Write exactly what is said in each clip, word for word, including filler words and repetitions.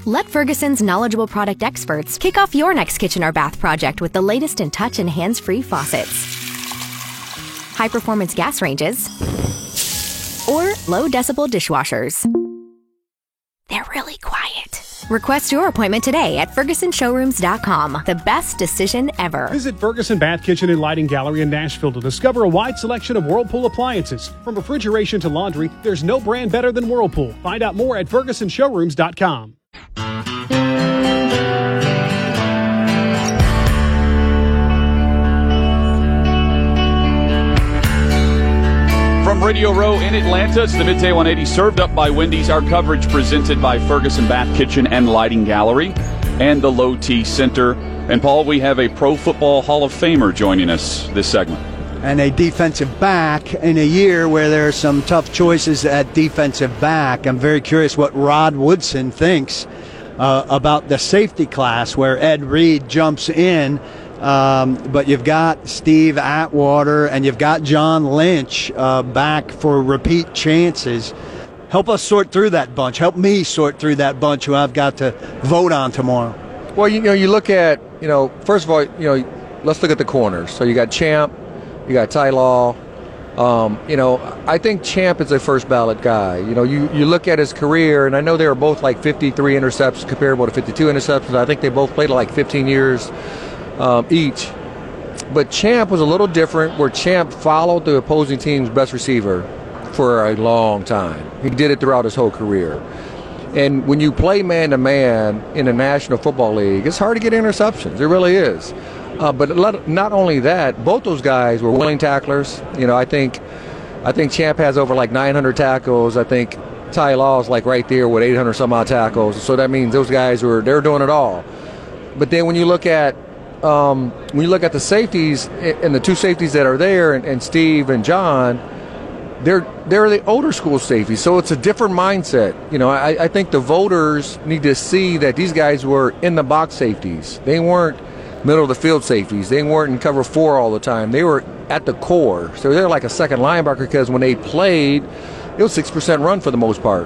Let Ferguson's knowledgeable product experts kick off your next kitchen or bath project with the latest in touch and hands-free faucets, high-performance gas ranges, or low-decibel dishwashers. They're really quiet. Request your appointment today at Ferguson Showrooms dot com. The best decision ever. Visit Ferguson Bath Kitchen and Lighting Gallery in Nashville to discover a wide selection of Whirlpool appliances. From refrigeration to laundry, there's no brand better than Whirlpool. Find out more at Ferguson Showrooms dot com. From Radio Row in Atlanta, it's the Midday one eighty served up by Wendy's. Our coverage presented by Ferguson Bath Kitchen and Lighting Gallery and the Low T Center. And, Paul, we have a Pro Football Hall of Famer joining us this segment. And a defensive back in a year where there are some tough choices at defensive back. I'm very curious what Rod Woodson thinks uh, about the safety class where Ed Reed jumps in. Um, but you've got Steve Atwater and you've got John Lynch uh, back for repeat chances. Help us sort through that bunch. Help me sort through that bunch who I've got to vote on tomorrow. Well, you know, you look at, you know, first of all, you know, let's look at the corners. So you got Champ, you got Ty Law. Um, you know, I think Champ is a first ballot guy. You know, you, you look at his career, and I know they were both like fifty-three interceptions comparable to fifty-two interceptions. I think they both played like fifteen years. Um, each. But Champ was a little different, where Champ followed the opposing team's best receiver for a long time. He did it throughout his whole career. And when you play man-to-man in the National Football League, it's hard to get interceptions. It really is. Uh, but not only that, both those guys were willing tacklers. You know, I think I think Champ has over like nine hundred tackles. I think Ty Law is like right there with eight hundred some odd tackles. So that means those guys were they're doing it all. But then when you look at Um, when you look at the safeties and the two safeties that are there, and, and Steve and John, they're they're the older school safeties, so it's a different mindset. You know, I, I think the voters need to see that these guys were in the box safeties. They weren't middle of the field safeties. They weren't in cover four all the time. They were at the core, so they're like a second linebacker, because when they played, it was six percent run for the most part.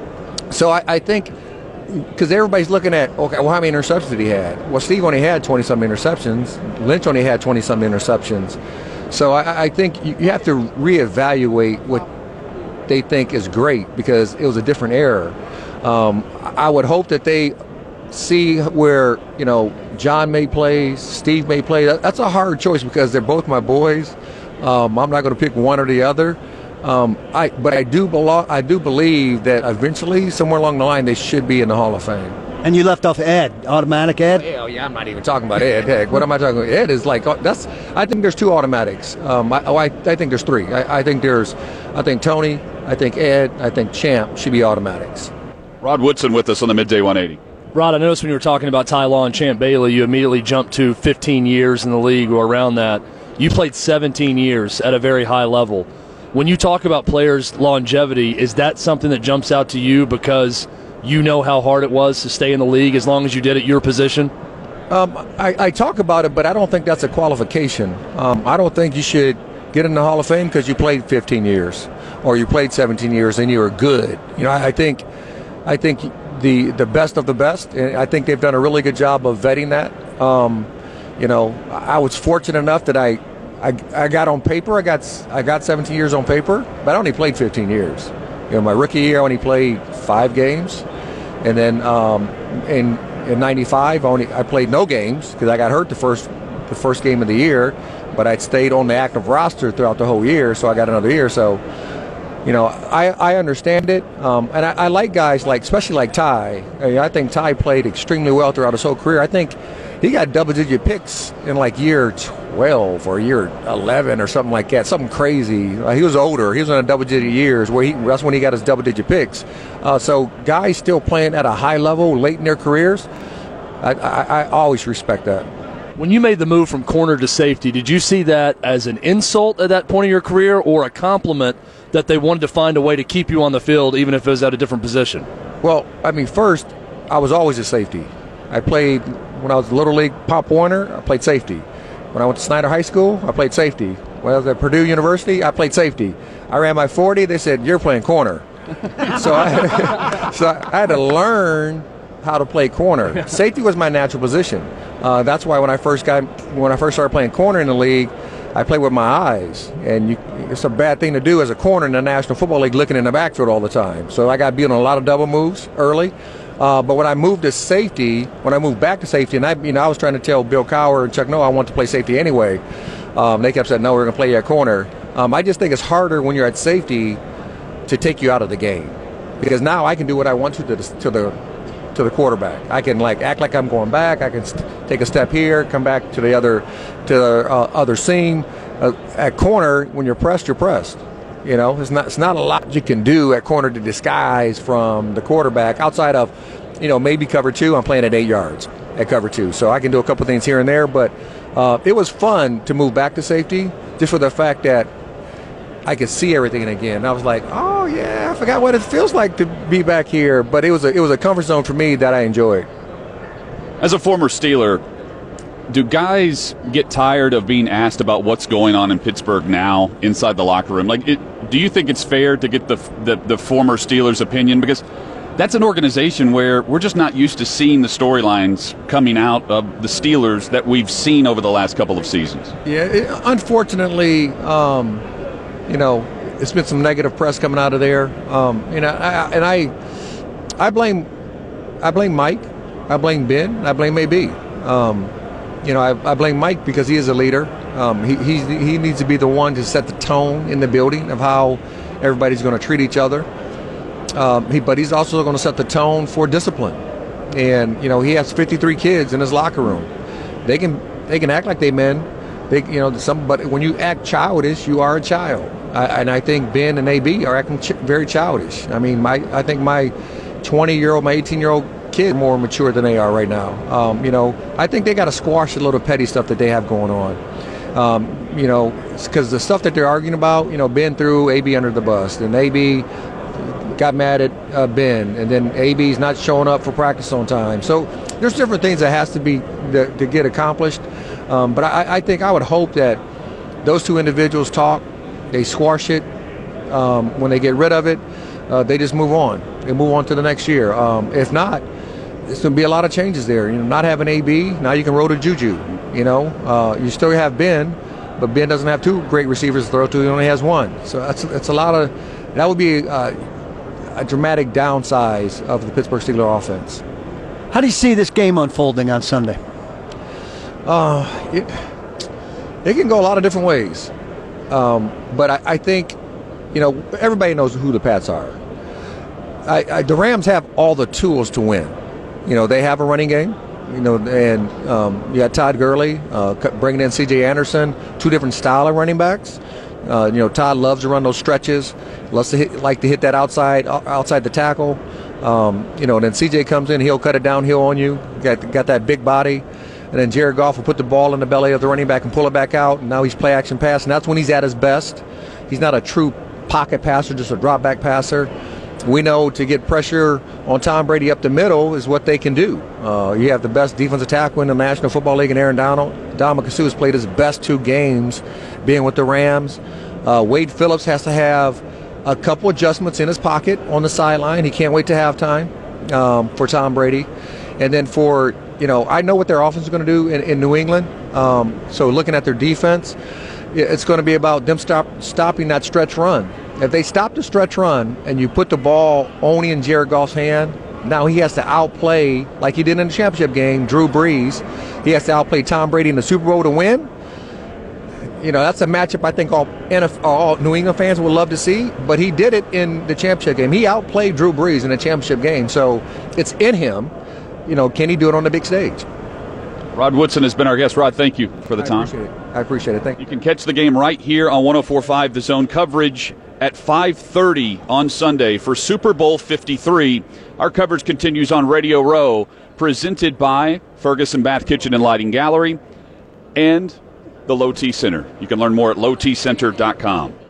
So I, I think. Because everybody's looking at, okay, well, how many interceptions did he have? Well, Steve only had twenty-something interceptions. Lynch only had twenty-something interceptions. So I, I think you, you have to reevaluate what they think is great, because it was a different era. Um, I would hope that they see where, you know, John may play, Steve may play. That's a hard choice, because they're both my boys. Um, I'm not going to pick one or the other. Um, I, but I do, belo- I do believe that eventually, somewhere along the line, they should be in the Hall of Fame. And you left off Ed, automatic Ed? Hell yeah, I'm not even talking about Ed. Heck, what am I talking about? Ed is like, that's. I think there's two automatics. Um, I, oh, I, I think there's three. I, I think there's, I think Tony, I think Ed, I think Champ should be automatics. Rod Woodson with us on the Midday one eighty. Rod, I noticed when you were talking about Ty Law and Champ Bailey, you immediately jumped to fifteen years in the league or around that. You played seventeen years at a very high level. When you talk about players' longevity, is that something that jumps out to you because you know how hard it was to stay in the league as long as you did at your position? Um, I, I talk about it, but I don't think that's a qualification. Um, I don't think you should get in the Hall of Fame because you played fifteen years or you played seventeen years and you were good. You know, I, I think, I think the the best of the best. And I think they've done a really good job of vetting that. Um, you know, I was fortunate enough that I. I, I got on paper, I got I got seventeen years on paper, but I only played fifteen years. You know, my rookie year I only played five games, and then um, in in ninety-five I only I played no games because I got hurt the first the first game of the year, but I'd stayed on the active roster throughout the whole year, so I got another year. So, you know, I, I understand it, um, and I, I like guys like, especially like Ty. I mean, I think Ty played extremely well throughout his whole career. I think he got double-digit picks in like year twelve or year eleven or something like that, something crazy. Uh, he was older. He was in a double-digit years where he that's when he got his double-digit picks. Uh, so guys still playing at a high level late in their careers, I, I, I always respect that. When you made the move from corner to safety, did you see that as an insult at that point of your career or a compliment that they wanted to find a way to keep you on the field even if it was at a different position? Well, I mean, first, I was always a safety. I played, when I was Little League Pop Warner, I played safety. When I went to Snyder High School, I played safety. When I was at Purdue University, I played safety. I ran my forty, they said, you're playing corner. so, I, so I had to learn how to play corner. Safety was my natural position. Uh, that's why when I first got when I first started playing corner in the league, I played with my eyes, and you, it's a bad thing to do as a corner in the National Football League, looking in the backfield all the time. So I got beat on a lot of double moves early. Uh, but when I moved to safety, when I moved back to safety, and I, you know, I was trying to tell Bill Cowher and Chuck Noll I want to play safety anyway. Um, they kept saying, no, we're going to play you at corner. Um, I just think it's harder when you're at safety to take you out of the game, because now I can do what I want to to the, to the to the quarterback. I can like act like I'm going back. I can st- take a step here, come back to the other to the uh, other seam. Uh, at corner, when you're pressed, you're pressed. You know, it's not it's not a lot you can do at corner to disguise from the quarterback outside of, you know, maybe cover two. I'm playing at eight yards at cover two, so I can do a couple things here and there. But uh, it was fun to move back to safety just for the fact that I could see everything again. And I was like, oh yeah, I forgot what it feels like to be back here. But it was a it was a comfort zone for me that I enjoyed. As a former Steeler, do guys get tired of being asked about what's going on in Pittsburgh now inside the locker room? Like, it, do you think it's fair to get the, the the former Steelers' opinion? Because that's an organization where we're just not used to seeing the storylines coming out of the Steelers that we've seen over the last couple of seasons. Yeah, it, unfortunately, um, you know, it's been some negative press coming out of there. Um, you know, I, and I, I blame, I blame Mike, I blame Ben, I blame A B. Um, You know, I, I blame Mike because he is a leader. Um, he he's, he needs to be the one to set the tone in the building of how everybody's going to treat each other. Um, he, but he's also going to set the tone for discipline. And you know, he has fifty-three kids in his locker room. They can they can act like they men. They you know some, but when you act childish, you are a child. I, and I think Ben and A B are acting ch- very childish. I mean, my I think my twenty-year-old, my eighteen-year-old. Kids are more mature than they are right now. Um, you know, I think they got to squash a little petty stuff that they have going on. Um, you know, because the stuff that they're arguing about, you know, Ben threw A B under the bus, and A B got mad at uh, Ben, and then A B's not showing up for practice on time. So there's different things that has to be to, to get accomplished. Um, but I, I think I would hope that those two individuals talk, they squash it. Um, when they get rid of it, uh, they just move on. They move on to the next year. Um, if not, there's going to be a lot of changes there. You know, not having A B, now you can roll to Juju. You know, uh, you still have Ben, but Ben doesn't have two great receivers to throw to. He only has one. So that's that's a lot of. That would be uh, a dramatic downsize of the Pittsburgh Steelers offense. How do you see this game unfolding on Sunday? Uh, it it can go a lot of different ways, um, but I, I think, you know, everybody knows who the Pats are. I, I, the Rams have all the tools to win. You know, they have a running game, you know, and um, you got Todd Gurley, uh, bringing in C J Anderson, two different style of running backs. Uh, you know, Todd loves to run those stretches, loves to hit, like to hit that outside outside the tackle. Um, you know, and then C J comes in, he'll cut it downhill on you. Got got that big body, and then Jared Goff will put the ball in the belly of the running back and pull it back out. And now he's play action pass, and that's when he's at his best. He's not a true pocket passer, just a drop back passer. We know to get pressure on Tom Brady up the middle is what they can do. Uh, you have the best defensive tackle in the National Football League in Aaron Donald. Dominic Sue has played his best two games being with the Rams. Uh, Wade Phillips has to have a couple adjustments in his pocket on the sideline. He can't wait to halftime um, for Tom Brady. And then for, you know, I know what their offense is going to do in, in New England. Um, so looking at their defense, it's going to be about them stop, stopping that stretch run. If they stop the stretch run and you put the ball only in Jared Goff's hand, now he has to outplay, like he did in the championship game, Drew Brees. He has to outplay Tom Brady in the Super Bowl to win. You know, that's a matchup I think all, N F L, all New England fans would love to see, but he did it in the championship game. He outplayed Drew Brees in the championship game, so it's in him. You know, can he do it on the big stage? Rod Woodson has been our guest. Rod, thank you for the I time. Appreciate it. I appreciate it. Thank you. You can catch the game right here on one oh four point five The Zone. Coverage at five thirty on Sunday for Super Bowl fifty-three. Our coverage continues on Radio Row, presented by Ferguson Bath Kitchen and Lighting Gallery and the Low T Center. You can learn more at low t center dot com.